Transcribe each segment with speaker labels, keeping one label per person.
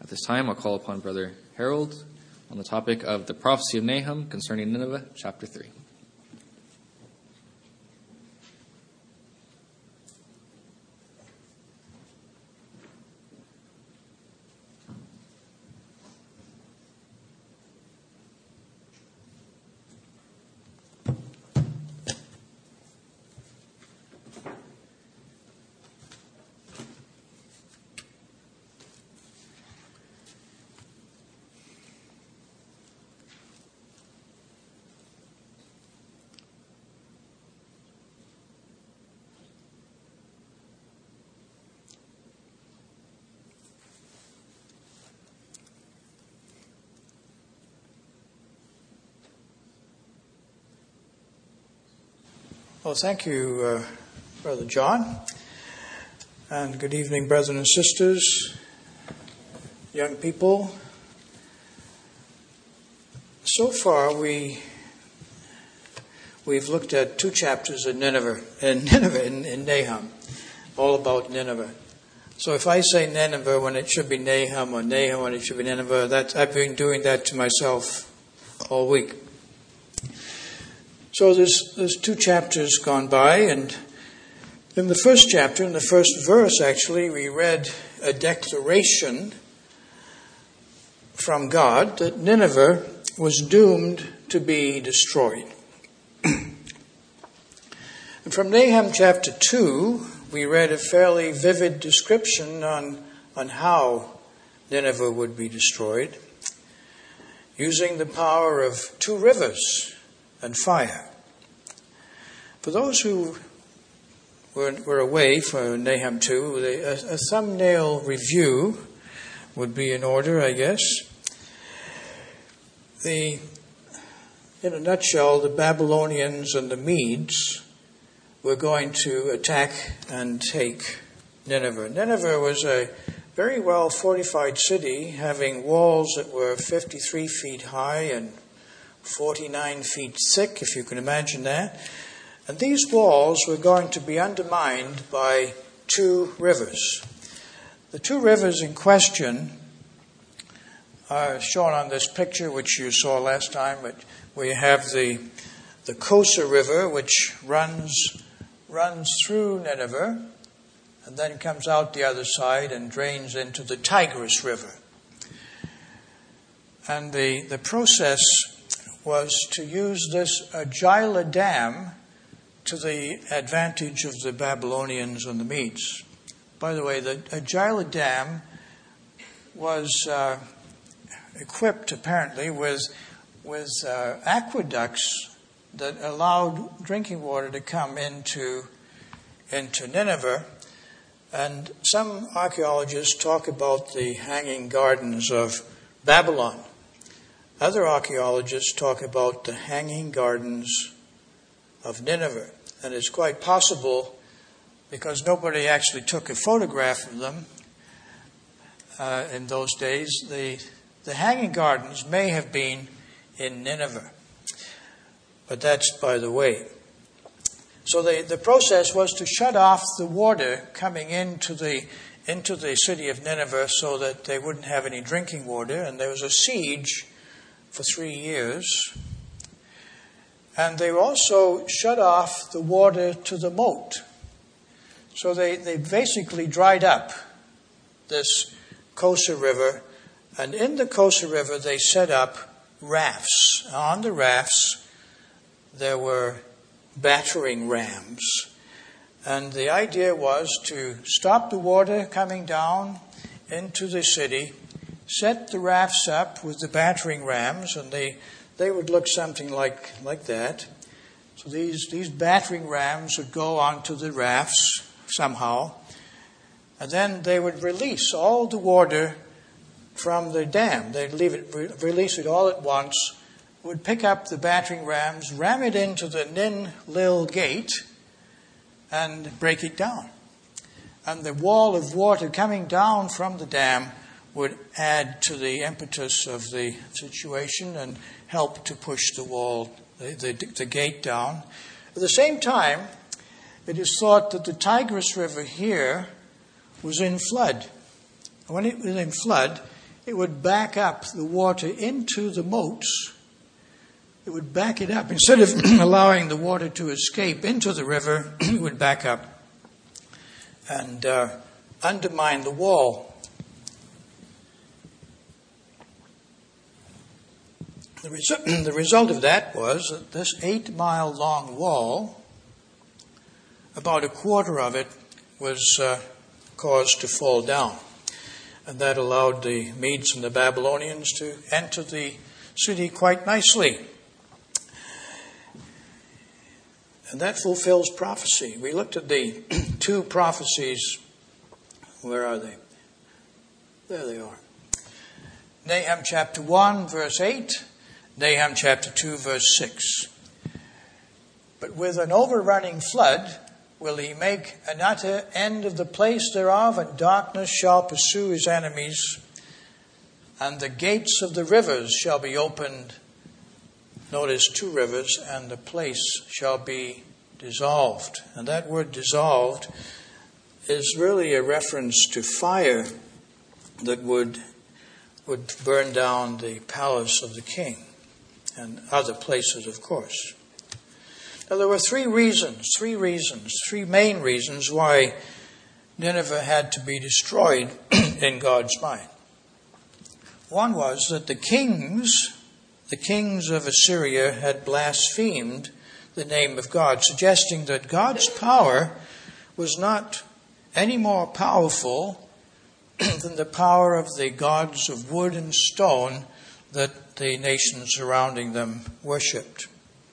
Speaker 1: At this time, I'll call upon Brother Harold on the topic of the prophecy of Nahum concerning Nineveh, chapter 3.
Speaker 2: Well, thank you, Brother John, and good evening, brothers and sisters, young people. So far, we've looked at 2 chapters in Nahum, all about Nineveh. So if I say Nineveh when it should be Nahum, or Nahum when it should be Nineveh, I've been doing that to myself all week. So there's 2 chapters gone by, and in the first chapter, in the first verse actually, we read a declaration from God that Nineveh was doomed to be destroyed. And from Nahum chapter 2, we read a fairly vivid description on how Nineveh would be destroyed, using the power of 2 rivers and fire. For those who were away for Nahum 2, a thumbnail review would be in order, I guess. In a nutshell, the Babylonians and the Medes were going to attack and take Nineveh. Nineveh was a very well fortified city, having walls that were 53 feet high and 49 feet thick, if you can imagine that. And these walls were going to be undermined by 2 rivers. The 2 rivers in question are shown on this picture, which you saw last time. But we have the Kosa River, which runs through Nineveh, and then comes out the other side and drains into the Tigris River. And the process was to use this Agila Dam to the advantage of the Babylonians and the Medes. By the way, the Agila Dam was equipped apparently with aqueducts that allowed drinking water to come into Nineveh. And some archaeologists talk about the Hanging Gardens of Babylon. Other archaeologists talk about the Hanging Gardens of Nineveh. And it's quite possible, because nobody actually took a photograph of them in those days, the Hanging Gardens may have been in Nineveh. But that's by the way. So the process was to shut off the water coming into the city of Nineveh so that they wouldn't have any drinking water. And there was a siege for 3 years. And they also shut off the water to the moat. So they basically dried up this Kosa River. And in the Kosa River, they set up rafts. On the rafts, there were battering rams. And the idea was to stop the water coming down into the city, set the rafts up with the battering rams, and they would look something like that. So these battering rams would go onto the rafts somehow, and then they would release all the water from the dam. They'd release it all at once, would pick up the battering rams, ram it into the Nin Lil Gate, and break it down. And the wall of water coming down from the dam would add to the impetus of the situation and help to push the wall, the gate down. At the same time, it is thought that the Tigris River here was in flood. When it was in flood, it would back up the water into the moats. It would back it up. Instead of allowing the water to escape into the river, it would back up and undermine the wall. The result of that was that this 8-mile long wall, about a quarter of it was caused to fall down. And that allowed the Medes and the Babylonians to enter the city quite nicely. And that fulfills prophecy. We looked at the two prophecies. Where are they? There they are. Nahum chapter 1, verse 8. Nahum chapter 2, verse 6. But with an overrunning flood will he make an utter end of the place thereof, and darkness shall pursue his enemies, and the gates of the rivers shall be opened. Notice 2 rivers, and the place shall be dissolved. And that word dissolved is really a reference to fire that would burn down the palace of the king and other places, of course. Now, there were three main reasons why Nineveh had to be destroyed in God's mind. One was that the kings of Assyria had blasphemed the name of God, suggesting that God's power was not any more powerful than the power of the gods of wood and stone that the nations surrounding them worshipped.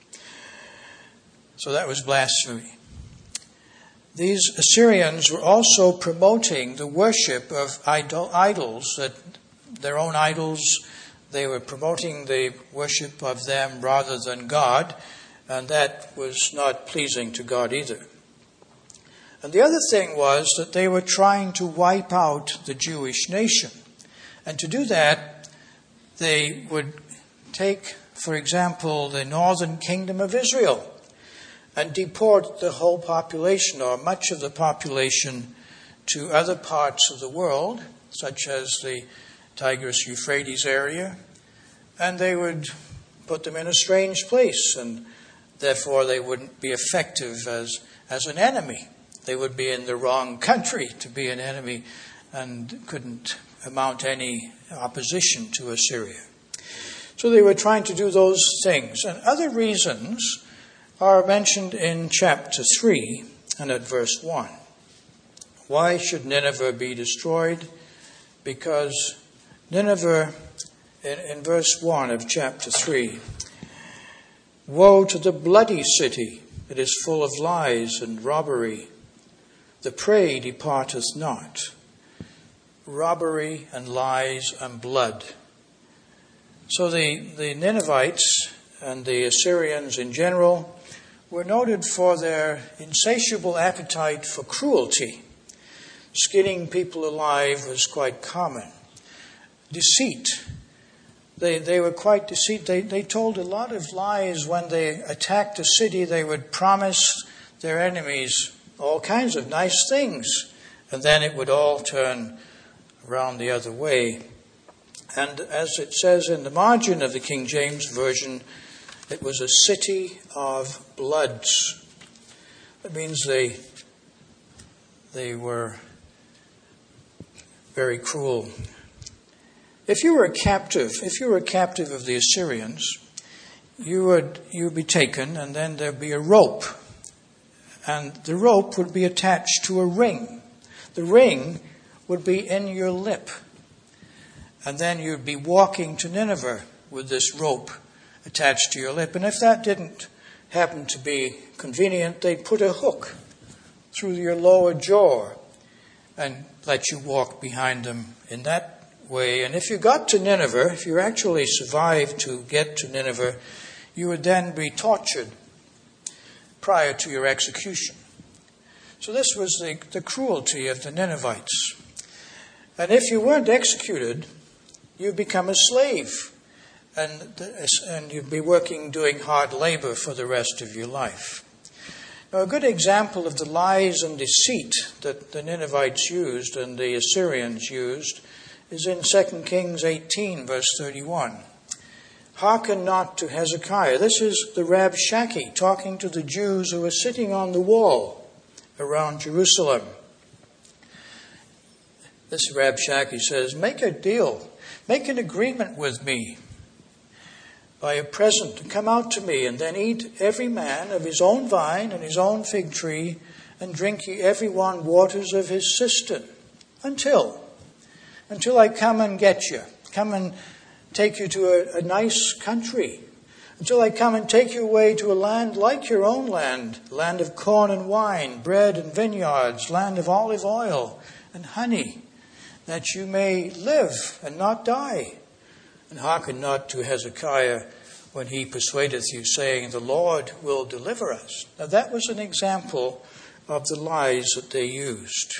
Speaker 2: So that was blasphemy. These Assyrians were also promoting the worship of idols, that their own idols. They were promoting the worship of them rather than God, and that was not pleasing to God either. And the other thing was that they were trying to wipe out the Jewish nation. And to do that, they would take, for example, the northern kingdom of Israel and deport the whole population, or much of the population, to other parts of the world, such as the Tigris-Euphrates area, and they would put them in a strange place, and therefore they wouldn't be effective as an enemy. They would be in the wrong country to be an enemy and couldn't amount any opposition to Assyria. So they were trying to do those things. And other reasons are mentioned in chapter 3 and at verse 1. Why should Nineveh be destroyed? Because Nineveh, in verse 1 of chapter 3, woe to the bloody city that is full of lies and robbery. The prey departeth not. Robbery and lies and blood. So the Ninevites and the Assyrians in general were noted for their insatiable appetite for cruelty. Skinning people alive was quite common. Deceit. They were quite deceit. They told a lot of lies. When they attacked a city, they would promise their enemies all kinds of nice things, and then it would all turn around the other way. And as it says in the margin of the King James Version, it was a city of bloods. That means they were very cruel. If you were a captive of the Assyrians, you would be taken, and then there'd be a rope. And the rope would be attached to a ring. The ring would be in your lip. And then you'd be walking to Nineveh with this rope attached to your lip. And if that didn't happen to be convenient, they'd put a hook through your lower jaw and let you walk behind them in that way. And if you got to Nineveh, if you actually survived to get to Nineveh, you would then be tortured prior to your execution. So this was the cruelty of the Ninevites. And if you weren't executed, you'd become a slave, and you'd be doing hard labor for the rest of your life. Now, a good example of the lies and deceit that the Ninevites used and the Assyrians used is in 2 Kings 18, verse 31. Hearken not to Hezekiah. This is the Rabshakeh talking to the Jews who were sitting on the wall around Jerusalem. This Rabshakeh says, make a deal, make an agreement with me by a present, and come out to me, and then eat every man of his own vine and his own fig tree, and drink ye every one waters of his cistern, until I come and get you, come and take you to a nice country, until I come and take you away to a land like your own land of corn and wine, bread and vineyards, land of olive oil and honey, that you may live and not die. And hearken not to Hezekiah when he persuadeth you, saying, the Lord will deliver us. Now that was an example of the lies that they used.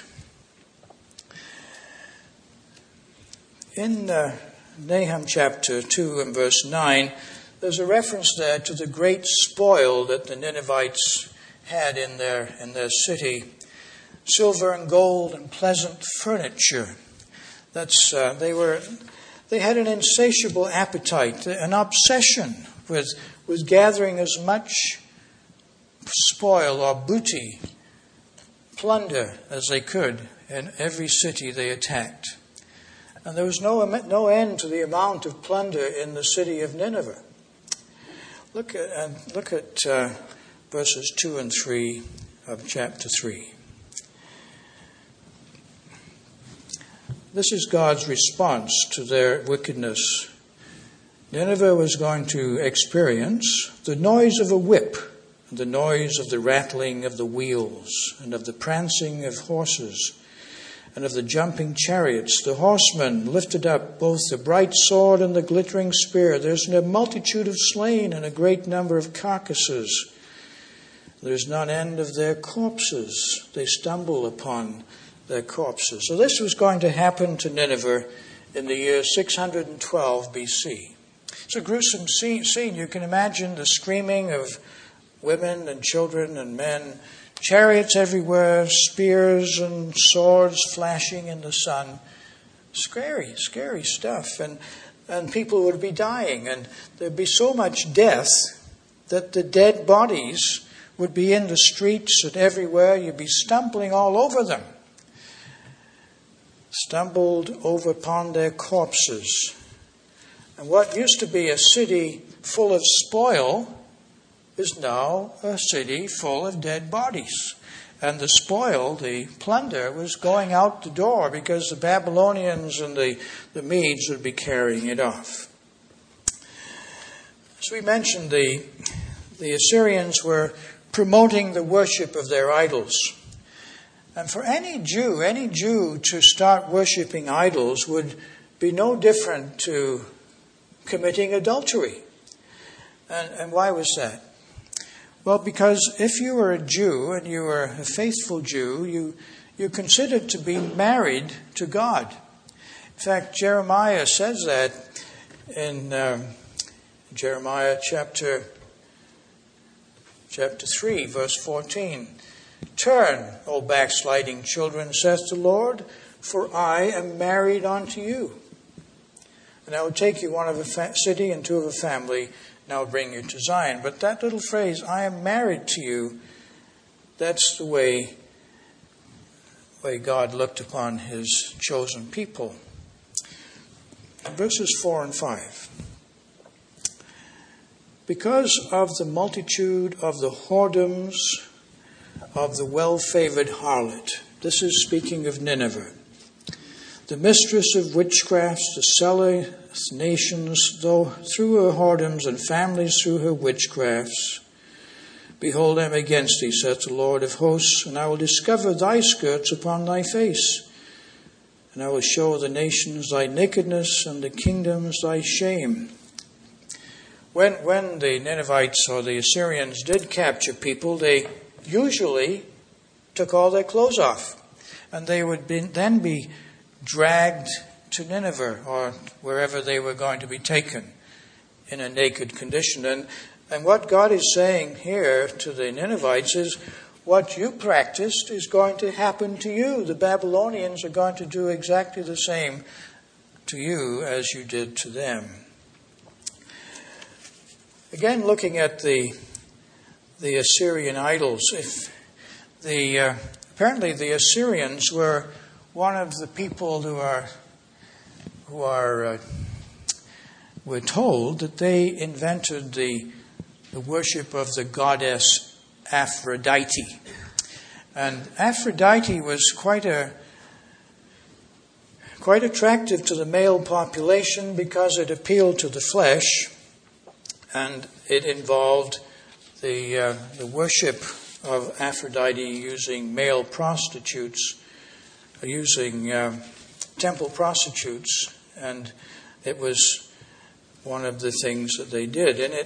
Speaker 2: In Nahum chapter 2 and verse 9, there's a reference there to the great spoil that the Ninevites had in their city. Silver and gold and pleasant furniture. They had an insatiable appetite, an obsession with gathering as much spoil or booty, plunder as they could in every city they attacked. And there was no end to the amount of plunder in the city of Nineveh. Look at verses 2 and 3 of chapter 3. This is God's response to their wickedness. Nineveh was going to experience the noise of a whip, the noise of the rattling of the wheels, and of the prancing of horses, and of the jumping chariots. The horsemen lifted up both the bright sword and the glittering spear. There's a multitude of slain and a great number of carcasses. There's none end of their corpses. They stumble upon their corpses. So this was going to happen to Nineveh in the year 612 BC. It's a gruesome scene. You can imagine the screaming of women and children and men, chariots everywhere, spears and swords flashing in the sun. Scary stuff. And people would be dying. And there'd be so much death that the dead bodies would be in the streets and everywhere. You'd be stumbling all over them. Stumbled over upon their corpses. And what used to be a city full of spoil is now a city full of dead bodies. And the spoil, the plunder, was going out the door because the Babylonians and the Medes would be carrying it off. As we mentioned, the Assyrians were promoting the worship of their idols. And for any Jew to start worshiping idols would be no different to committing adultery. And why was that? Well, because if you were a Jew and you were a faithful Jew, you're considered to be married to God. In fact, Jeremiah says that in Jeremiah chapter 3, verse 14. Turn, O backsliding children, saith the Lord, for I am married unto you. And I will take you one of a city and two of a family, and I will bring you to Zion. But that little phrase, I am married to you, that's the way God looked upon his chosen people. Verses 4 and 5. Because of the multitude of the whoredoms of the well-favored harlot. This is speaking of Nineveh. The mistress of witchcrafts, the seller nations, though through her whoredoms, and families through her witchcrafts. Behold, I am against thee, saith the Lord of hosts, and I will discover thy skirts upon thy face. And I will show the nations thy nakedness, and the kingdoms thy shame. When the Ninevites or the Assyrians did capture people, they usually took all their clothes off. And they would then be dragged to Nineveh or wherever they were going to be taken in a naked condition. And what God is saying here to the Ninevites is, what you practiced is going to happen to you. The Babylonians are going to do exactly the same to you as you did to them. Again, looking at the Assyrian idols, apparently the Assyrians were one of the people we're told that they invented the worship of the goddess Aphrodite. And Aphrodite was quite attractive to the male population because it appealed to the flesh, and it involved the worship of Aphrodite using male prostitutes, using temple prostitutes, and it was one of the things that they did. And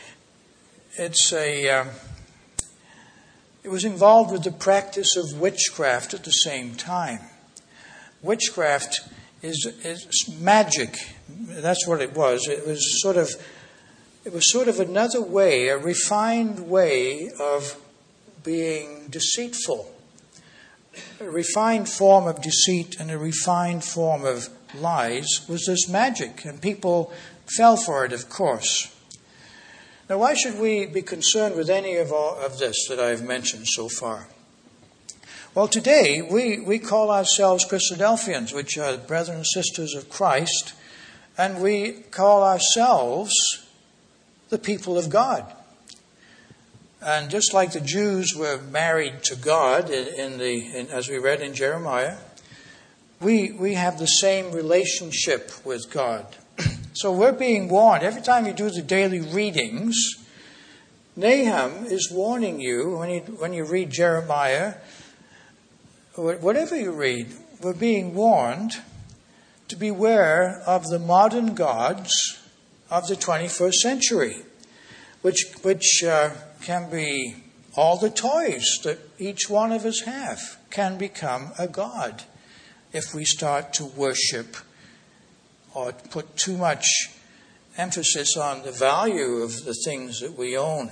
Speaker 2: it was involved with the practice of witchcraft at the same time. Witchcraft is magic. That's what it was. It was sort of another way, a refined way of being deceitful. A refined form of deceit and a refined form of lies was this magic, and people fell for it, of course. Now, why should we be concerned with any of this that I've mentioned so far? Well, today we call ourselves Christadelphians, which are brethren and sisters of Christ, and we call ourselves the people of God. And just like the Jews were married to God, as we read in Jeremiah, we have the same relationship with God. So we're being warned. Every time you do the daily readings, Nahum is warning you, when you read Jeremiah, whatever you read, we're being warned to beware of the modern gods of the 21st century, which can be all the toys that each one of us have can become a god if we start to worship or put too much emphasis on the value of the things that we own.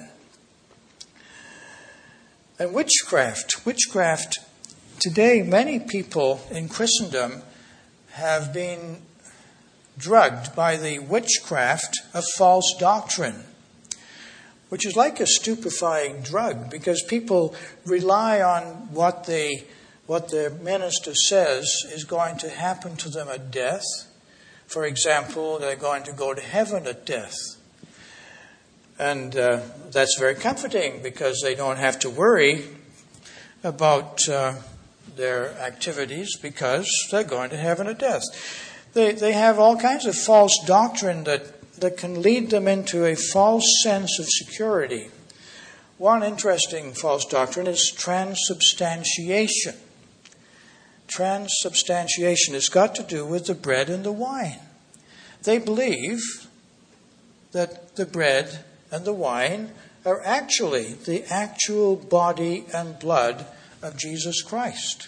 Speaker 2: And witchcraft, today many people in Christendom have been drugged by the witchcraft of false doctrine, which is like a stupefying drug, because people rely on what their minister says is going to happen to them at death. For example, they're going to go to heaven at death. And that's very comforting, because they don't have to worry about their activities, because they're going to heaven at death. They have all kinds of false doctrine that can lead them into a false sense of security. One interesting false doctrine is transubstantiation. Transubstantiation has got to do with the bread and the wine. They believe that the bread and the wine are actually the actual body and blood of Jesus Christ.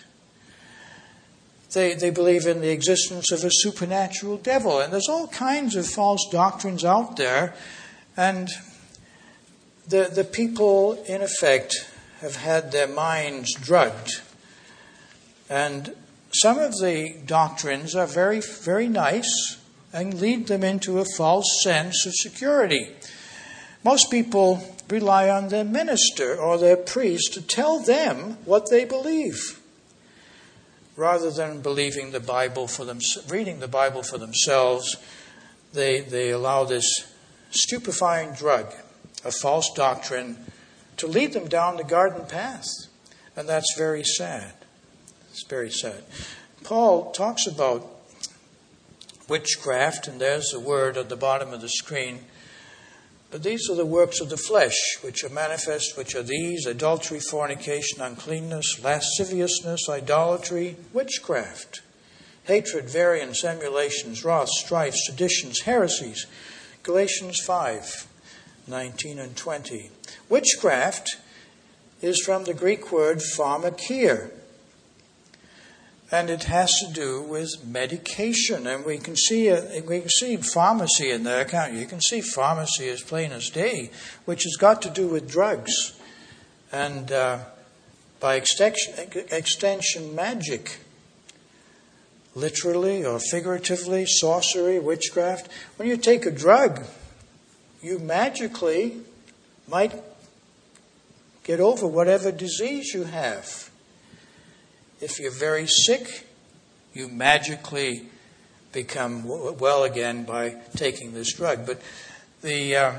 Speaker 2: They believe in the existence of a supernatural devil. And there's all kinds of false doctrines out there. And the people, in effect, have had their minds drugged. And some of the doctrines are very, very nice and lead them into a false sense of security. Most people rely on their minister or their priest to tell them what they believe, rather than believing the Bible reading the Bible for themselves. They allow this stupefying drug of false doctrine to lead them down the garden path. And that's very sad. It's very sad. Paul talks about witchcraft, and there's the word at the bottom of the screen. But these are the works of the flesh, which are manifest, which are these: adultery, fornication, uncleanness, lasciviousness, idolatry, witchcraft, hatred, variance, emulations, wrath, strife, seditions, heresies. Galatians 5:19 and 20. Witchcraft is from the Greek word pharmakia, and it has to do with medication. And we can see pharmacy in there, can't you? You can see pharmacy as plain as day, which has got to do with drugs. And by extension, magic. literally or figuratively, sorcery, witchcraft. When you take a drug, you magically might get over whatever disease you have. If you're very sick, you magically become well again by taking this drug. But the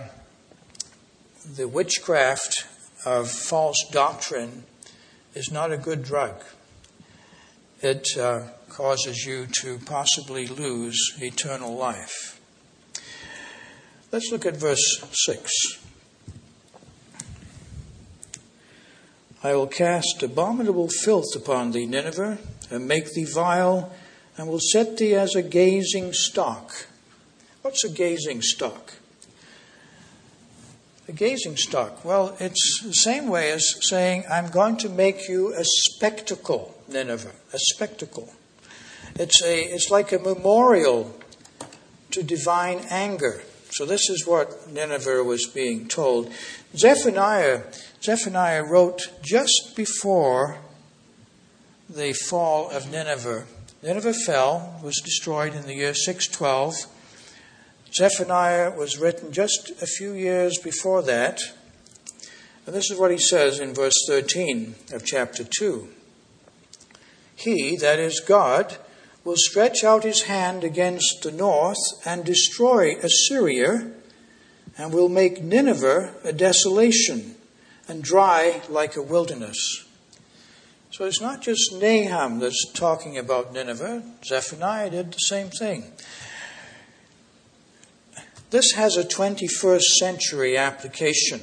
Speaker 2: witchcraft of false doctrine is not a good drug. It causes you to possibly lose eternal life. Let's look at verse 6. I will cast abominable filth upon thee, Nineveh, and make thee vile, and will set thee as a gazing stock. What's a gazing stock? A gazing stock. Well, it's the same way as saying, I'm going to make you a spectacle, Nineveh, a spectacle. It's like a memorial to divine anger. So this is what Nineveh was being told. Zephaniah wrote just before the fall of Nineveh. Nineveh fell, was destroyed in the year 612. Zephaniah was written just a few years before that. And this is what he says in verse 13 of chapter 2. He, that is God, will stretch out his hand against the north and destroy Assyria, and will make Nineveh a desolation and dry like a wilderness. So it's not just Nahum that's talking about Nineveh. Zephaniah did the same thing. This has a 21st century application.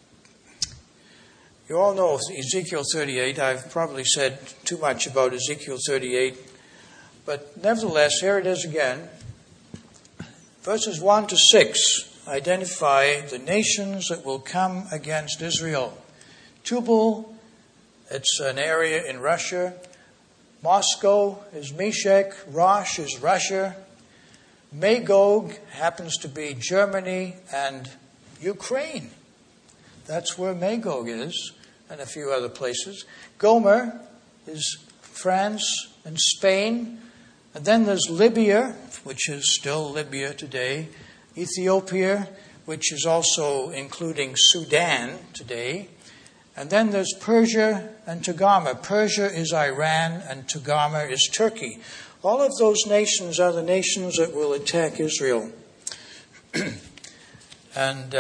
Speaker 2: You all know Ezekiel 38. I've probably said too much about Ezekiel 38. But nevertheless, here it is again. Verses 1 to 6 identify the nations that will come against Israel. Tubal, it's an area in Russia. Moscow is Meshech. Rosh is Russia. Magog happens to be Germany and Ukraine. That's where Magog is, and a few other places. Gomer is France and Spain. And then there's Libya, which is still Libya today. Ethiopia, which is also including Sudan today. And then there's Persia and Togarmah. Persia is Iran and Togarmah is Turkey. All of those nations are the nations that will attack Israel. And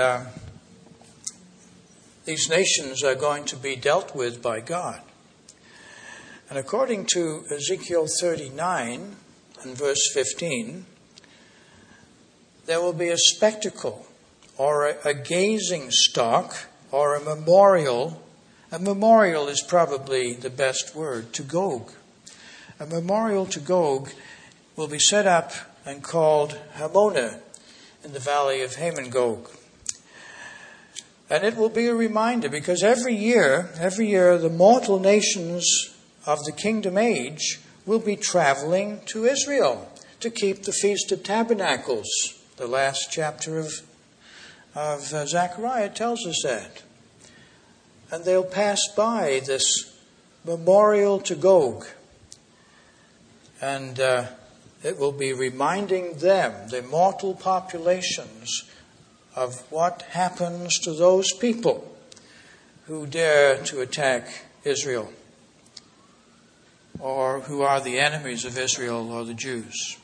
Speaker 2: these nations are going to be dealt with by God. And according to Ezekiel 39 and verse 15, there will be a spectacle or a gazing stock or a memorial. A memorial is probably the best word, to Gog. A memorial to Gog will be set up and called Hamona in the valley of Hamon-Gog. And it will be a reminder, because every year, the mortal nations of the kingdom age will be traveling to Israel to keep the Feast of Tabernacles. The last chapter of Zechariah tells us that. And they'll pass by this memorial to Gog. And it will be reminding them, the mortal populations, of what happens to those people who dare to attack Israel, or who are the enemies of Israel, or the Jews.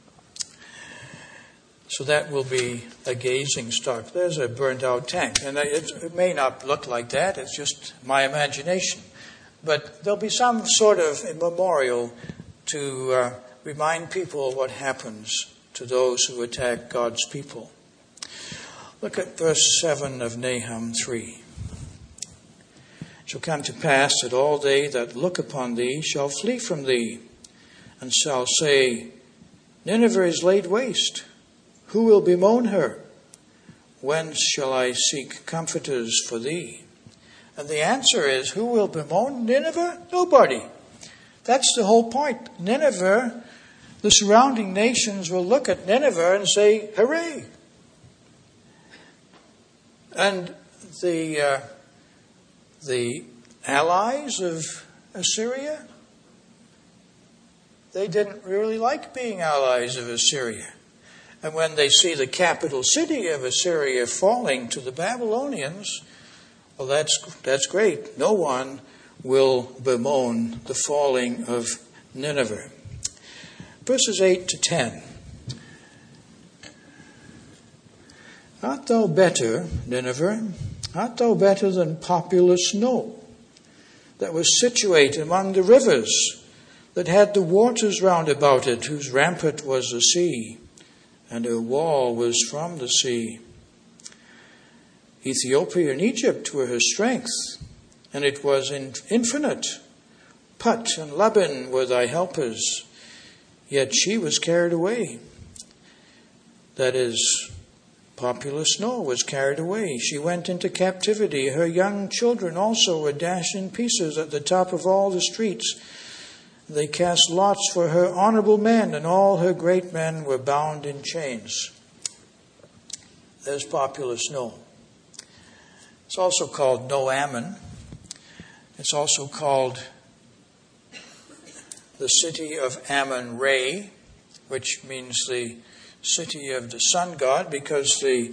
Speaker 2: So that will be a gazing stock. There's a burnt out tank. And it may not look like that. It's just my imagination. But there'll be some sort of a memorial to remind people what happens to those who attack God's people. Look at verse 7 of Nahum 3. It shall come to pass that all they that look upon thee shall flee from thee, and shall say, Nineveh is laid waste. Who will bemoan her? Whence shall I seek comforters for thee? And the answer is, who will bemoan Nineveh? Nobody. That's the whole point. Nineveh, the surrounding nations will look at Nineveh and say, hooray. And the allies of Assyria, they didn't really like being allies of Assyria. And when they see the capital city of Assyria falling to the Babylonians, well, that's great. No one will bemoan the falling of Nineveh. Verses 8 to 10. Art thou better, Nineveh? Art thou better than populous No, that was situate among the rivers, that had the waters round about it, whose rampart was the sea, and her wall was from the sea? Ethiopia and Egypt were her strength, and it was infinite. Put and Laban were thy helpers, yet she was carried away. That is, populous No was carried away. She went into captivity. Her young children also were dashed in pieces at the top of all the streets. They cast lots for her honorable men, and all her great men were bound in chains. There's populous No. It's also called No Ammon. It's also called the city of Ammon-Re, which means the city of the sun god, because the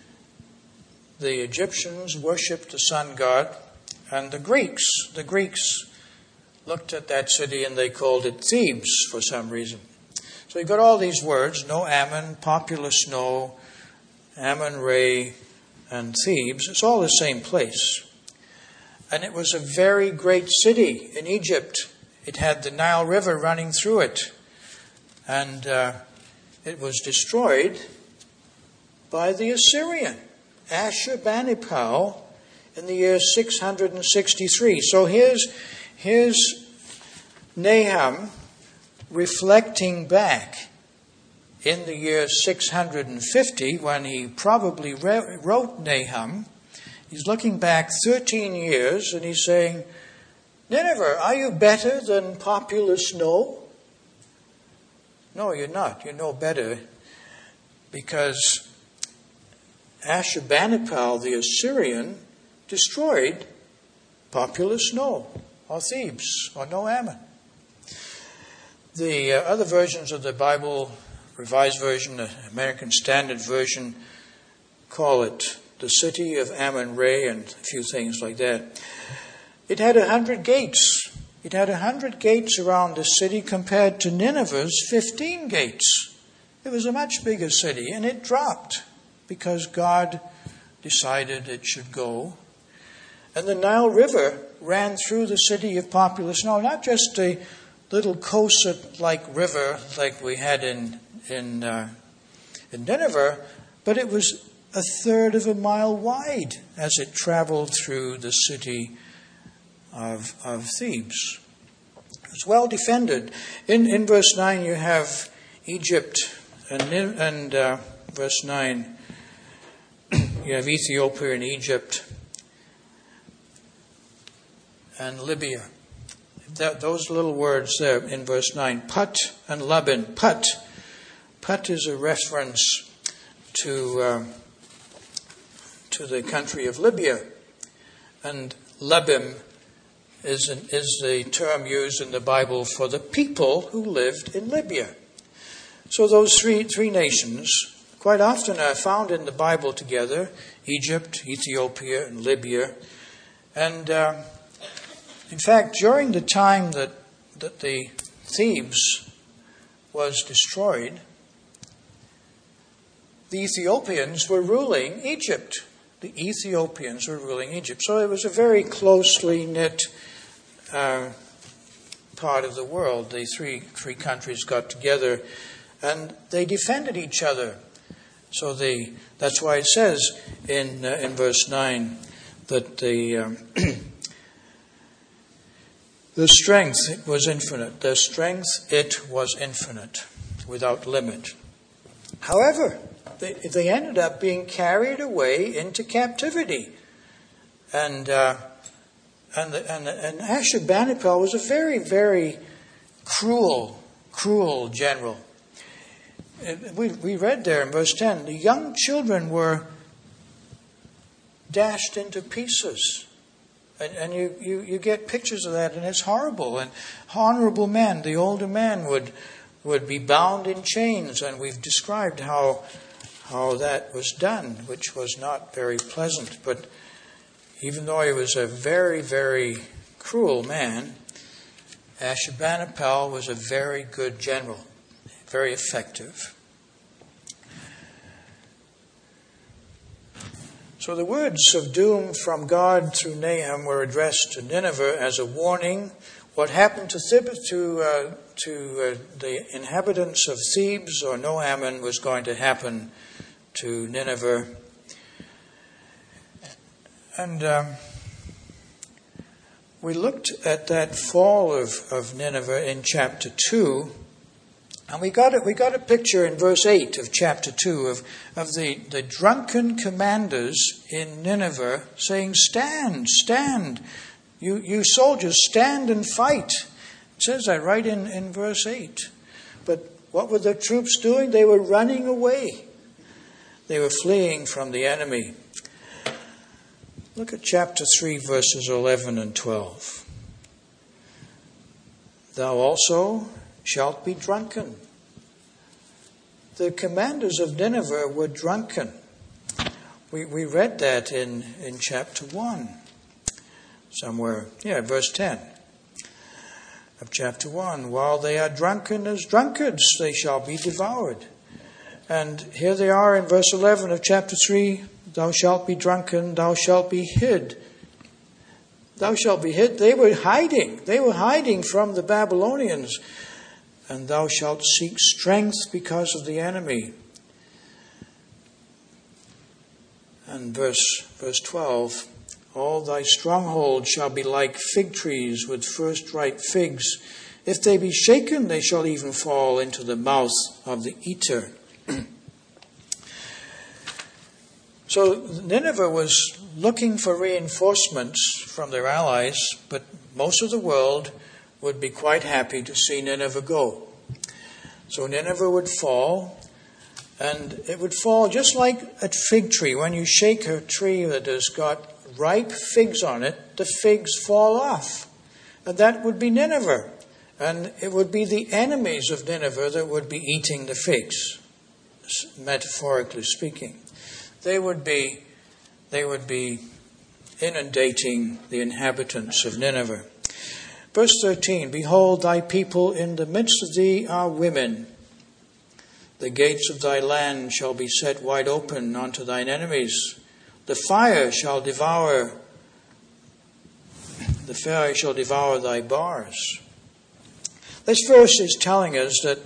Speaker 2: Egyptians worshipped the sun god, and the Greeks looked at that city and they called it Thebes for some reason. So you've got all these words: No Ammon, populous No, Ammon-Re, and Thebes. It's all the same place. And it was a very great city in Egypt. It had the Nile River running through it. And it was destroyed by the Assyrian, Ashurbanipal, in the year 663. So here's Nahum reflecting back in the year 650, when he probably wrote Nahum. He's looking back 13 years and he's saying, Nineveh, are you better than populous No? No, you're not. You're no better, because Ashurbanipal, the Assyrian, destroyed populous No, or Thebes, or No Ammon. The other versions of the Bible, Revised Version, the American Standard Version, call it the city of Ammon-Re and a few things like that. It had 100 gates. It had 100 gates around the city compared to Nineveh's 15 gates. It was a much bigger city, and it dropped because God decided it should go. And the Nile River ran through the city of populous No, not just a little Cosset-like river like we had in Nineveh, but it was a third of a mile wide as it traveled through the city of Thebes. It's well defended. In verse 9 you have Egypt, and verse 9 you have Ethiopia and Egypt and Libya. Those little words there in verse 9, Put and Laban. Put is a reference to the country of Libya, and Labim is the term used in the Bible for the people who lived in Libya. So those three nations quite often are found in the Bible together: Egypt, Ethiopia, and Libya. And in fact, during the time that the Thebes was destroyed, the Ethiopians were ruling Egypt. The Ethiopians were ruling Egypt. So it was a very closely knit part of the world. The three countries got together and they defended each other. So that's why it says in verse 9 that the strength was infinite. Their strength, it was infinite, without limit. However, they ended up being carried away into captivity. And Ashurbanipal was a very, very cruel general. We read there in verse 10, the young children were dashed into pieces. And you get pictures of that, and it's horrible. And honorable men, the older men, would be bound in chains, and we've described how that was done, which was not very pleasant. But even though he was a very, very cruel man, Ashurbanipal was a very good general, very effective. So the words of doom from God through Nahum were addressed to Nineveh as a warning. What happened to the inhabitants of Thebes or No Ammon was going to happen to Nineveh. And we looked at that fall of Nineveh in chapter 2. And we got a picture in verse 8 of chapter 2 of the drunken commanders in Nineveh saying, "Stand, stand, you soldiers, stand and fight." It says that right in verse 8. But what were the troops doing? They were running away. They were fleeing from the enemy. Look at chapter 3, verses 11 and 12. "Thou also shalt be drunken." The commanders of Nineveh were drunken. We read that in chapter 1 somewhere. Verse 10 of chapter 1. "While they are drunken as drunkards, they shall be devoured." And here they are in verse 11 of chapter 3. "Thou shalt be drunken, thou shalt be hid." Thou shalt be hid. They were hiding. They were hiding from the Babylonians. "And thou shalt seek strength because of the enemy." And verse 12, "All thy strongholds shall be like fig trees with first ripe figs. If they be shaken, they shall even fall into the mouth of the eater." So Nineveh was looking for reinforcements from their allies, but most of the world would be quite happy to see Nineveh go. So Nineveh would fall, and it would fall just like a fig tree. When you shake a tree that has got ripe figs on it, the figs fall off. And that would be Nineveh. And it would be the enemies of Nineveh that would be eating the figs, metaphorically speaking. They would be inundating the inhabitants of Nineveh. Verse 13, "Behold, thy people in the midst of thee are women. The gates of thy land shall be set wide open unto thine enemies. The fire shall devour thy bars." This verse is telling us that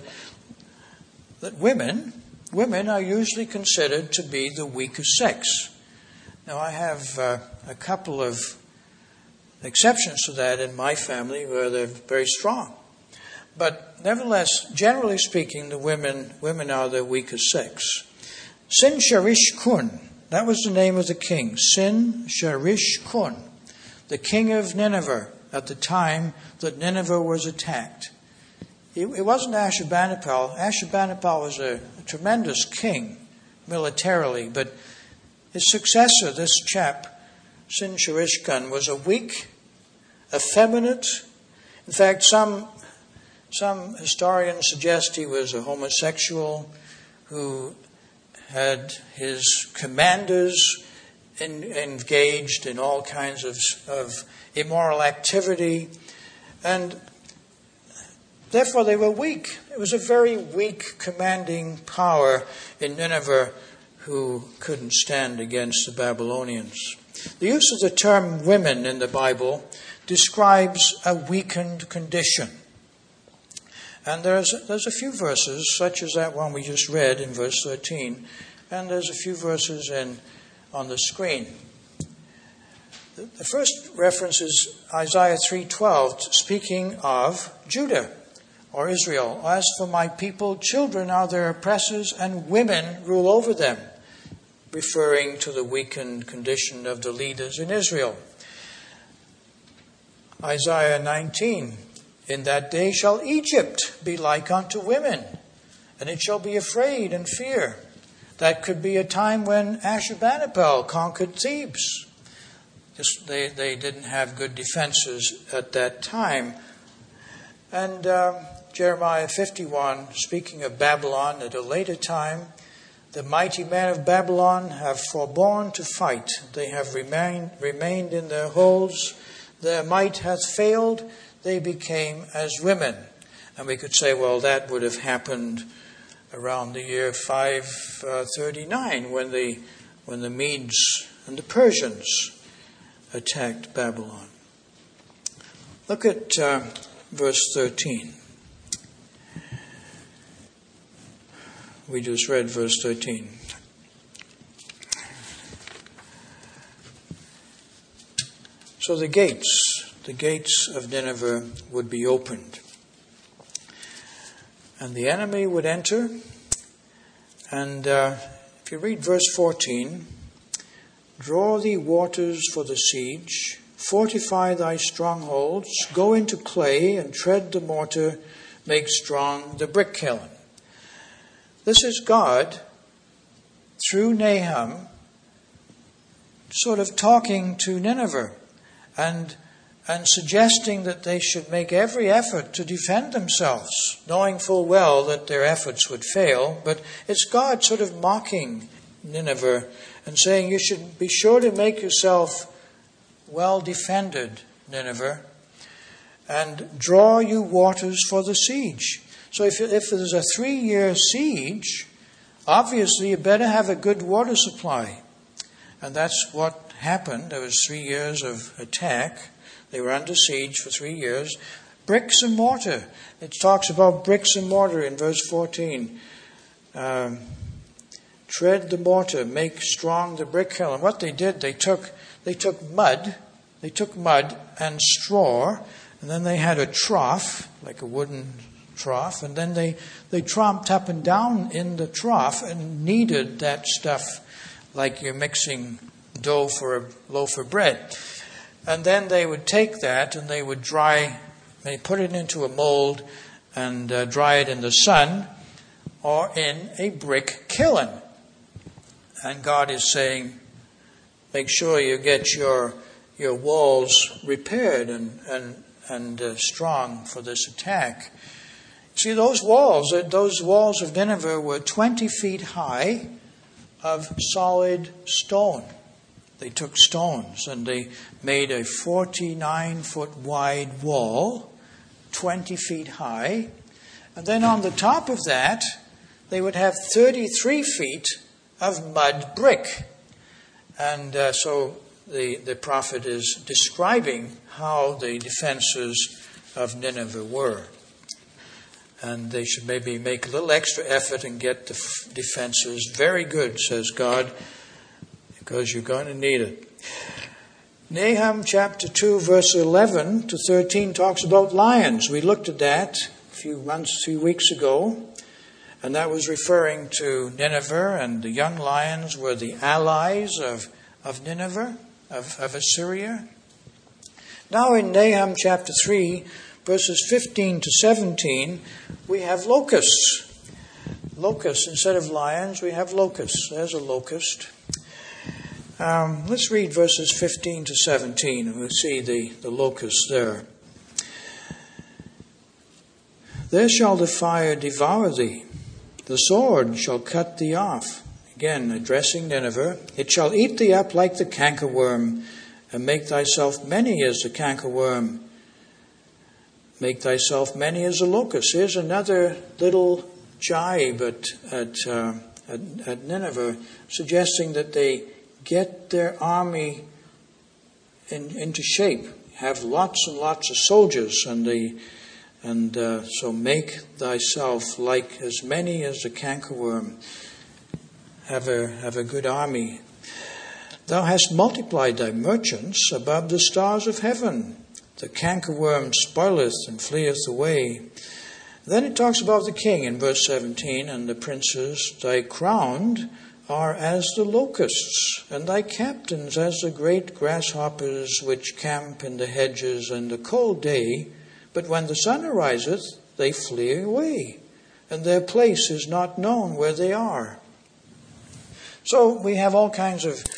Speaker 2: women are usually considered to be the weaker sex. Now, I have a couple of exceptions to that in my family where they're very strong. But nevertheless, generally speaking, the women are the weaker sex. Sin-Sharish-Kun, that was the name of the king. Sin-Sharish-Kun, the king of Nineveh at the time that Nineveh was attacked. It wasn't Ashurbanipal. Ashurbanipal was a tremendous king militarily, but his successor, this chap, Sin-Sharish-Kun, was a weak, effeminate. In fact, some historians suggest he was a homosexual who had his commanders engaged in all kinds of immoral activity, and therefore they were weak. It was a very weak commanding power in Nineveh who couldn't stand against the Babylonians. The use of the term women in the Bible describes a weakened condition. And there's a few verses, such as that one we just read in verse 13, and there's a few verses on the screen. The first reference is Isaiah 3:12, speaking of Judah or Israel. "As for my people, children are their oppressors, and women rule over them," referring to the weakened condition of the leaders in Israel. Isaiah 19, "In that day shall Egypt be like unto women, and it shall be afraid and fear." That could be a time when Ashurbanipal conquered Thebes. They didn't have good defenses at that time. And Jeremiah 51, speaking of Babylon at a later time, the mighty men of Babylon have forborne to fight. They have remained in their holes. Their might hath failed. They became as women. And we could say, well, that would have happened around the year 539 when the Medes and the Persians attacked Babylon. Look at verse 13. We just read verse 13. So the gates of Nineveh would be opened. And the enemy would enter. And if you read verse 14, draw thee waters for the siege, fortify thy strongholds, go into clay and tread the mortar, make strong the brick kiln. This is God, through Nahum, sort of talking to Nineveh and suggesting that they should make every effort to defend themselves, knowing full well that their efforts would fail. But it's God sort of mocking Nineveh and saying, you should be sure to make yourself well defended, Nineveh, and draw you waters for the siege. So if there's a 3-year siege, obviously you better have a good water supply. And that's what happened. There was 3 years of attack. They were under siege for 3 years. Bricks and mortar. It talks about bricks and mortar in verse 14. Tread the mortar, make strong the brick kiln. And what they did, they took mud. They took mud and straw, and then they had a trough, like a wooden trough, and then they tromped up and down in the trough and kneaded that stuff like you're mixing dough for a loaf of bread. And then they would take that and they would put it into a mold and dry it in the sun or in a brick kiln. And God is saying, make sure you get your walls repaired and strong for this attack. See, those walls of Nineveh were 20 feet high of solid stone. They took stones and they made a 49-foot wide wall, 20 feet high. And then on the top of that, they would have 33 feet of mud brick. And so the prophet is describing how the defenses of Nineveh were. And they should maybe make a little extra effort and get the defenses very good, says God, because you're going to need it. Nahum chapter 2, verse 11 to 13 talks about lions. We looked at that a few weeks ago, and that was referring to Nineveh, and the young lions were the allies of Nineveh, of Assyria. Now in Nahum chapter 3, verses 15 to 17, we have locusts. Locusts, instead of lions, we have locusts. There's a locust. Let's read verses 15 to 17, and we'll see the locusts there. There shall the fire devour thee, the sword shall cut thee off. Again, addressing Nineveh. It shall eat thee up like the cankerworm, and make thyself many as the cankerworm. Make thyself many as a locust. Here's another little jibe at Nineveh, suggesting that they get their army into shape, have lots and lots of soldiers, so make thyself like as many as the cankerworm. Have a good army. Thou hast multiplied thy merchants above the stars of heaven. The cankerworm spoileth and fleeth away. Then it talks about the king in verse 17, and the princes, thy crowned are as the locusts, and thy captains as the great grasshoppers which camp in the hedges in the cold day. But when the sun ariseth, they flee away, and their place is not known where they are. So we have all kinds of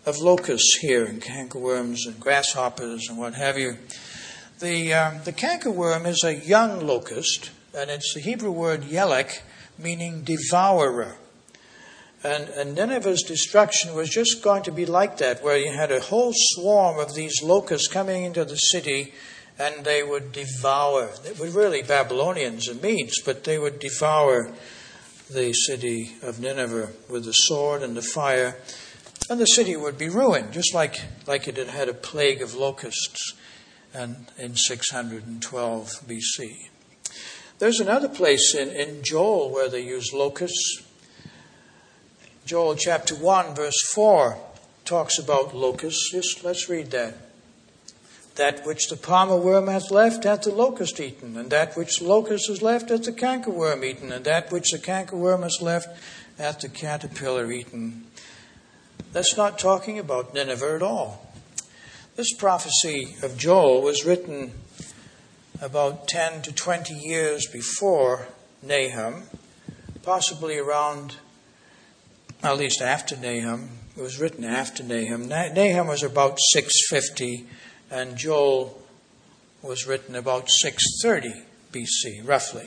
Speaker 2: of locusts here, and cankerworms and grasshoppers and what have you. The cankerworm is a young locust, and it's the Hebrew word yelek, meaning devourer. And Nineveh's destruction was just going to be like that, where you had a whole swarm of these locusts coming into the city, and they would devour. It was really Babylonians and Medes, but they would devour the city of Nineveh with the sword and the fire, and the city would be ruined, just like it had had a plague of locusts in 612 BC. There's another place in Joel where they use locusts. Joel chapter 1 verse 4 talks about locusts. Let's read that. That which the palmer worm hath left hath the locust eaten, and that which the locust has left hath the cankerworm eaten, and that which the cankerworm has left hath the caterpillar eaten. That's not talking about Nineveh at all. This prophecy of Joel was written about 10 to 20 years before Nahum, possibly around, at least after Nahum. It was written after Nahum. Nahum was about 650, and Joel was written about 630 BC, roughly.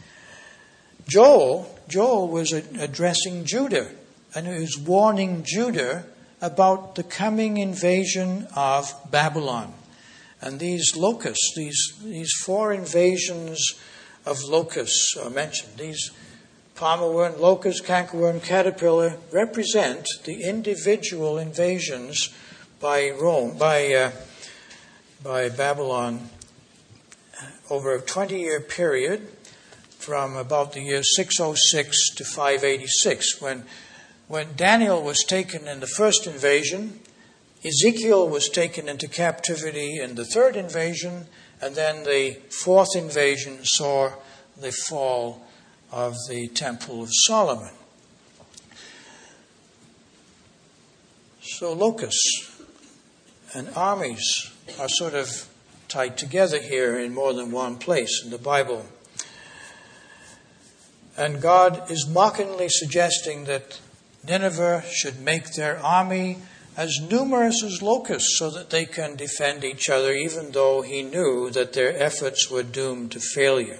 Speaker 2: Joel was addressing Judah, and he was warning Judah about the coming invasion of Babylon. And these locusts, these four invasions of locusts are mentioned. These palmer worm, locust, cankerworm, caterpillar represent the individual invasions by Rome, by Babylon over a 20-year period from about the year 606 to 586, when Daniel was taken in the first invasion, Ezekiel was taken into captivity in the third invasion, and then the fourth invasion saw the fall of the Temple of Solomon. So locusts and armies are sort of tied together here in more than one place in the Bible. And God is mockingly suggesting that Nineveh should make their army as numerous as locusts so that they can defend each other, even though he knew that their efforts were doomed to failure.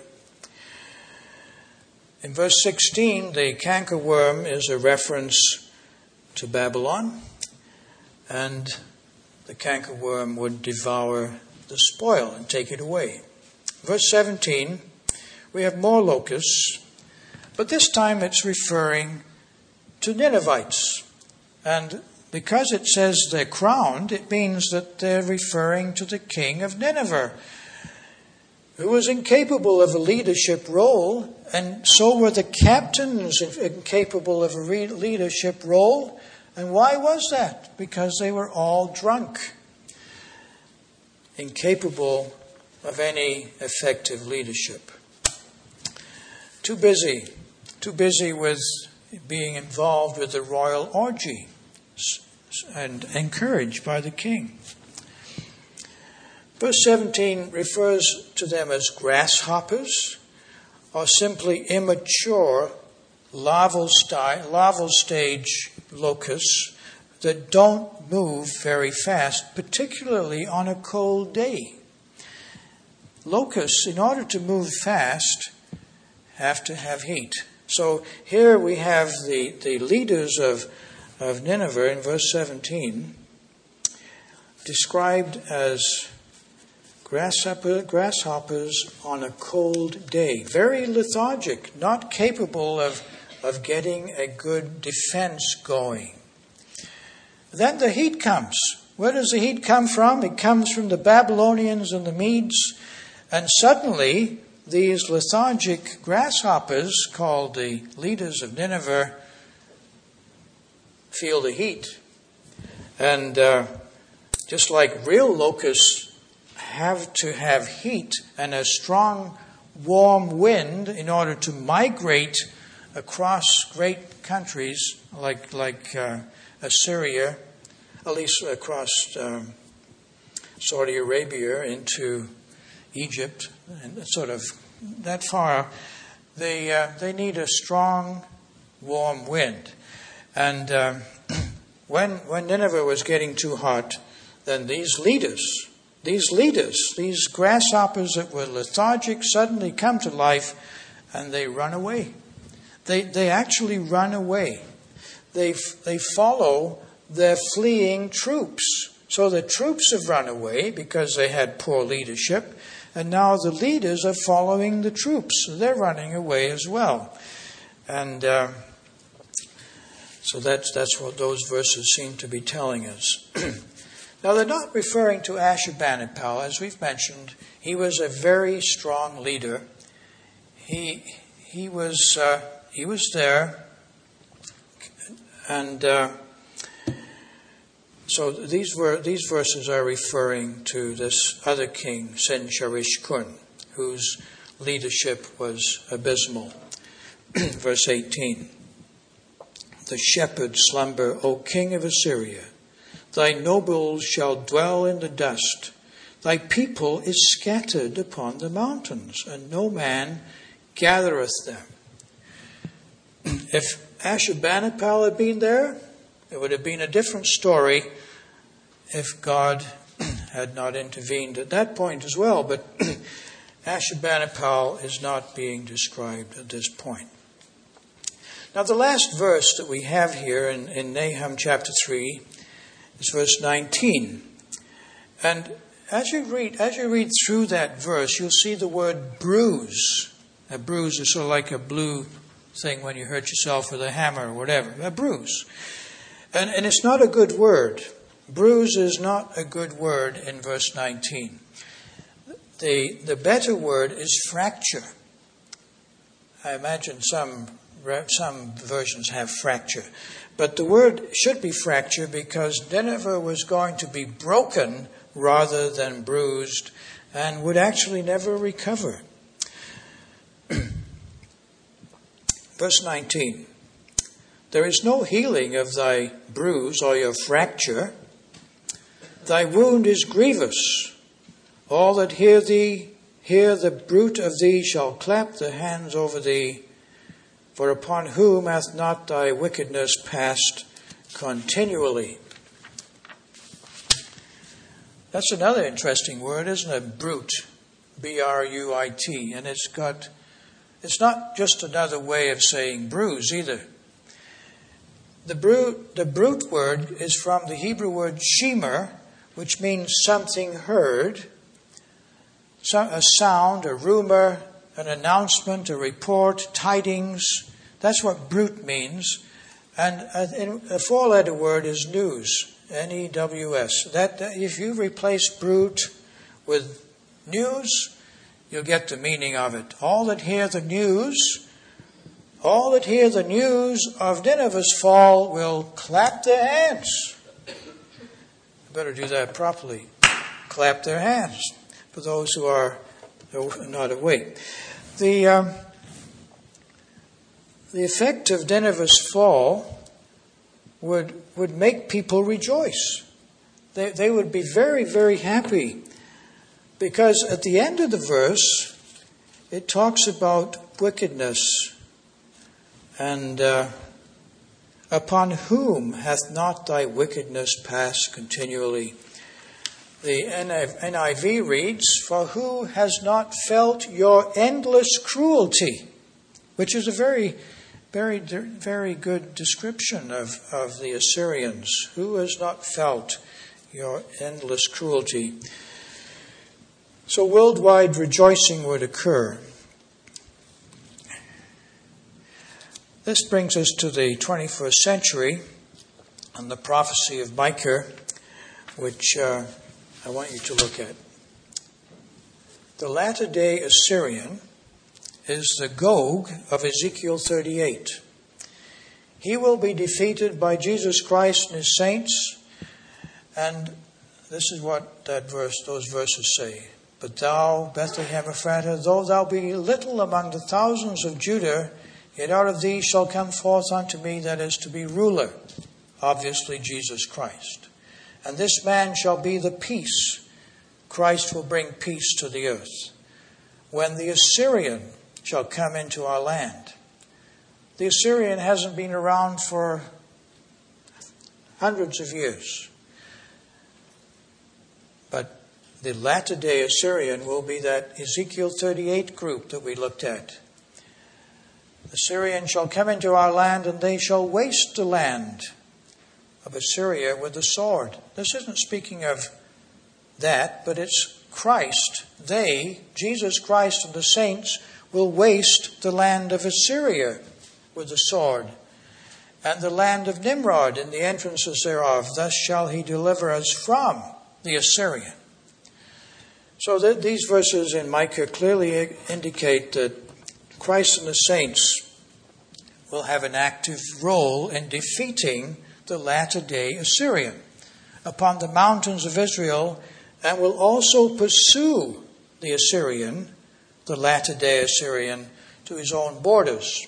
Speaker 2: In verse 16, the cankerworm is a reference to Babylon, and the cankerworm would devour the spoil and take it away. Verse 17, we have more locusts, but this time it's referring to Ninevites. And because it says they're crowned, it means that they're referring to the king of Nineveh, who was incapable of a leadership role, and so were the captains incapable of a leadership role. And why was that? Because they were all drunk, incapable of any effective leadership. Too busy with being involved with the royal orgy and encouraged by the king. Verse 17 refers to them as grasshoppers, or simply immature larval stage locusts that don't move very fast, particularly on a cold day. Locusts, in order to move fast, have to have heat. So here we have the leaders of Nineveh in verse 17 described as grasshoppers on a cold day. Very lethargic, not capable of getting a good defense going. Then the heat comes. Where does the heat come from? It comes from the Babylonians and the Medes. And suddenly, these lethargic grasshoppers, called the leaders of Nineveh, feel the heat. And just like real locusts have to have heat and a strong, warm wind in order to migrate across great countries like Assyria, at least across Saudi Arabia into Egypt, and sort of that far, they need a strong, warm wind. And when Nineveh was getting too hot, then these leaders, these grasshoppers that were lethargic suddenly come to life and they run away. They actually run away. They follow their fleeing troops. So the troops have run away because they had poor leadership, and now the leaders are following the troops. So they're running away as well. And so that's what those verses seem to be telling us. Now, they're not referring to Ashurbanipal. As we've mentioned, he was a very strong leader. He was there, and so these verses are referring to this other king, Sin-Sharishkun, whose leadership was abysmal. Verse 18. The shepherds slumber, O king of Assyria. Thy nobles shall dwell in the dust. Thy people is scattered upon the mountains, and no man gathereth them. If Ashurbanipal had been there, it would have been a different story if God had not intervened at that point as well. But Ashurbanipal is not being described at this point. Now, the last verse that we have here in Nahum chapter 3 is verse 19. And as you read through that verse, you'll see the word bruise. A bruise is sort of like a blue thing when you hurt yourself with a hammer or whatever. A bruise. And it's not a good word. Bruise is not a good word in verse 19. The better word is fracture. I imagine some versions have fracture. But the word should be fracture because Nineveh was going to be broken rather than bruised and would actually never recover. Verse 19. There is no healing of thy bruise or your fracture. Thy wound is grievous. All that hear thee, hear the bruit of thee, shall clap their hands over thee. For upon whom hath not thy wickedness passed continually? That's another interesting word, isn't it? Brute. B-R-U-I-T. And it's not just another way of saying bruise either. The brute word is from the Hebrew word shemer, which means something heard, a sound, a rumor, an announcement, a report, tidings. That's what brute means. And a four-letter word is news, N-E-W-S. That if you replace brute with news, you'll get the meaning of it. All that hear the news of Nineveh's fall will clap their hands. I better do that properly. Clap their hands for those who are not awake. The effect of Nineveh's fall would make people rejoice. They would be very, very happy. Because at the end of the verse, it talks about wickedness. And upon whom hath not thy wickedness passed continually? The NIV reads, for who has not felt your endless cruelty? Which is a very, very, very good description of the Assyrians. Who has not felt your endless cruelty? So worldwide rejoicing would occur. This brings us to the 21st century and the prophecy of Micah, which I want you to look at. The latter-day Assyrian is the Gog of Ezekiel 38. He will be defeated by Jesus Christ and his saints. And this is what those verses say. But thou, Bethlehem Ephratah, though thou be little among the thousands of Judah, yet out of thee shall come forth unto me that is to be ruler, obviously Jesus Christ. And this man shall be the peace. Christ will bring peace to the earth. When the Assyrian shall come into our land. The Assyrian hasn't been around for hundreds of years. But the latter-day Assyrian will be that Ezekiel 38 group that we looked at. The Syrian shall come into our land, and they shall waste the land of Assyria with the sword. This isn't speaking of that, but it's Christ. They, Jesus Christ and the saints, will waste the land of Assyria with the sword, and the land of Nimrod in the entrances thereof. Thus shall he deliver us from the Assyrian. So that these verses in Micah clearly indicate that Christ and the saints will have an active role in defeating the latter-day Assyrian upon the mountains of Israel, and will also pursue the Assyrian, the latter-day Assyrian, to his own borders.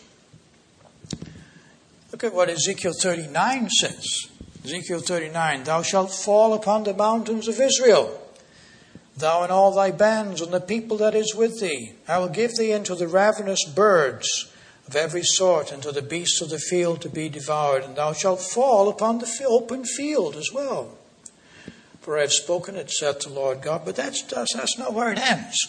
Speaker 2: Look at what Ezekiel 39 says. Ezekiel 39, thou shalt fall upon the mountains of Israel, thou and all thy bands, and the people that is with thee. I will give thee into the ravenous birds of every sort, and to the beasts of the field to be devoured, and thou shalt fall upon the open field as well. For I have spoken it, saith the Lord God. But that's not where it ends.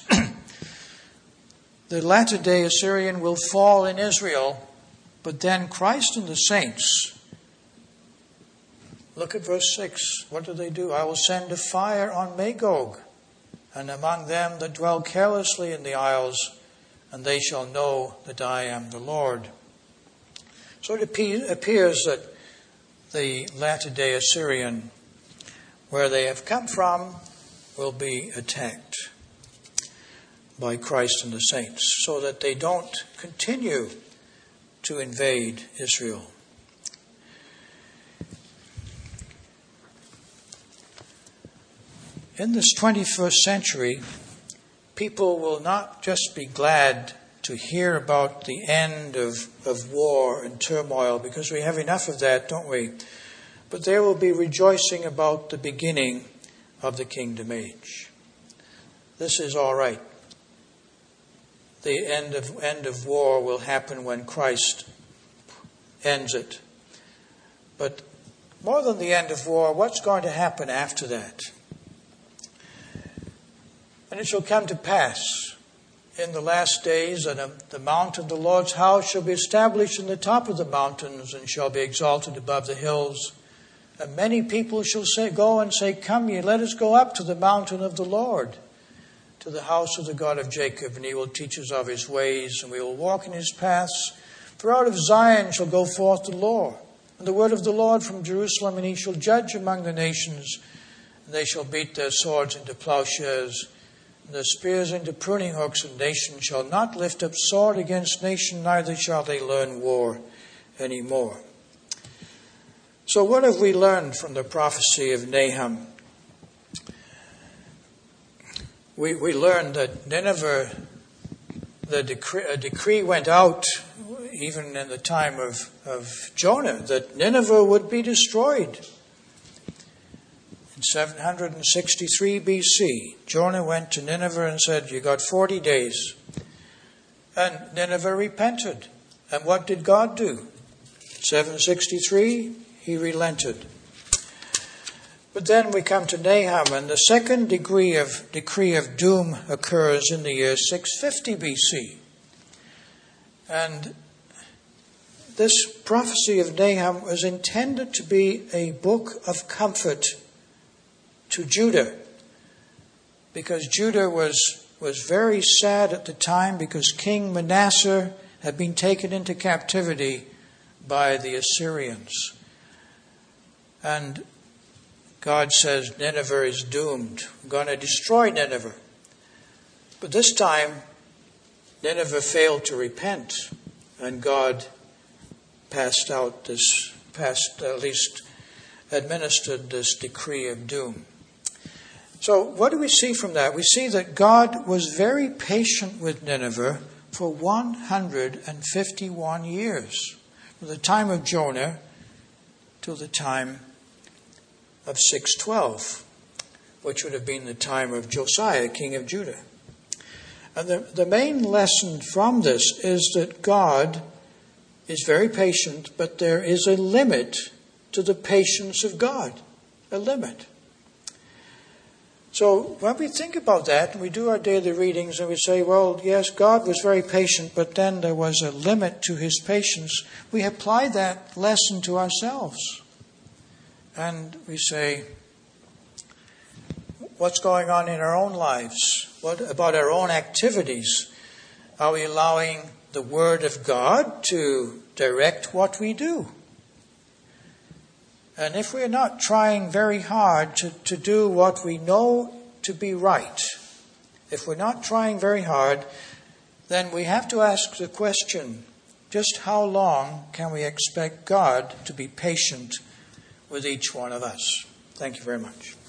Speaker 2: The latter-day Assyrian will fall in Israel, but then Christ and the saints. Look at verse 6. What do? I will send a fire on Magog, and among them that dwell carelessly in the isles, and they shall know that I am the Lord. So it appears that the latter-day Assyrian, where they have come from, will be attacked by Christ and the saints, so that they don't continue to invade Israel. In this 21st century, people will not just be glad to hear about the end of war and turmoil, because we have enough of that, don't we? But they will be rejoicing about the beginning of the kingdom age. This is all right. The end of war will happen when Christ ends it. But more than the end of war, what's going to happen after that? And it shall come to pass in the last days that the mount of the Lord's house shall be established in the top of the mountains, and shall be exalted above the hills. And many people shall go and say, come ye, let us go up to the mountain of the Lord, to the house of the God of Jacob, and he will teach us of his ways, and we will walk in his paths. For out of Zion shall go forth the law, and the word of the Lord from Jerusalem, and he shall judge among the nations, and they shall beat their swords into plowshares, and their spears into pruning hooks, and nation shall not lift up sword against nation, neither shall they learn war any more. So what have we learned from the prophecy of Nahum? We learned that Nineveh, a decree went out, even in the time of Jonah, that Nineveh would be destroyed. In 763 BC, Jonah went to Nineveh and said, you got 40 days. And Nineveh repented. And what did God do? 763, he relented. But then we come to Nahum, and the second decree of doom occurs in the year 650 BC. And this prophecy of Nahum was intended to be a book of comfort to Judah, because Judah was very sad at the time, because King Manasseh had been taken into captivity by the Assyrians. And God says Nineveh is doomed. I'm going to destroy Nineveh. But this time, Nineveh failed to repent, and God administered this decree of doom. So what do we see from that? We see that God was very patient with Nineveh for 151 years, from the time of Jonah till the time of 612, which would have been the time of Josiah, king of Judah. And the main lesson from this is that God is very patient, but there is a limit to the patience of God, a limit. So when we think about that, and we do our daily readings and we say, well, yes, God was very patient, but then there was a limit to his patience, we apply that lesson to ourselves. And we say, what's going on in our own lives? What about our own activities? Are we allowing the Word of God to direct what we do? And if we're not trying very hard to do what we know to be right, if we're not trying very hard, then we have to ask the question, just how long can we expect God to be patient with each one of us? Thank you very much.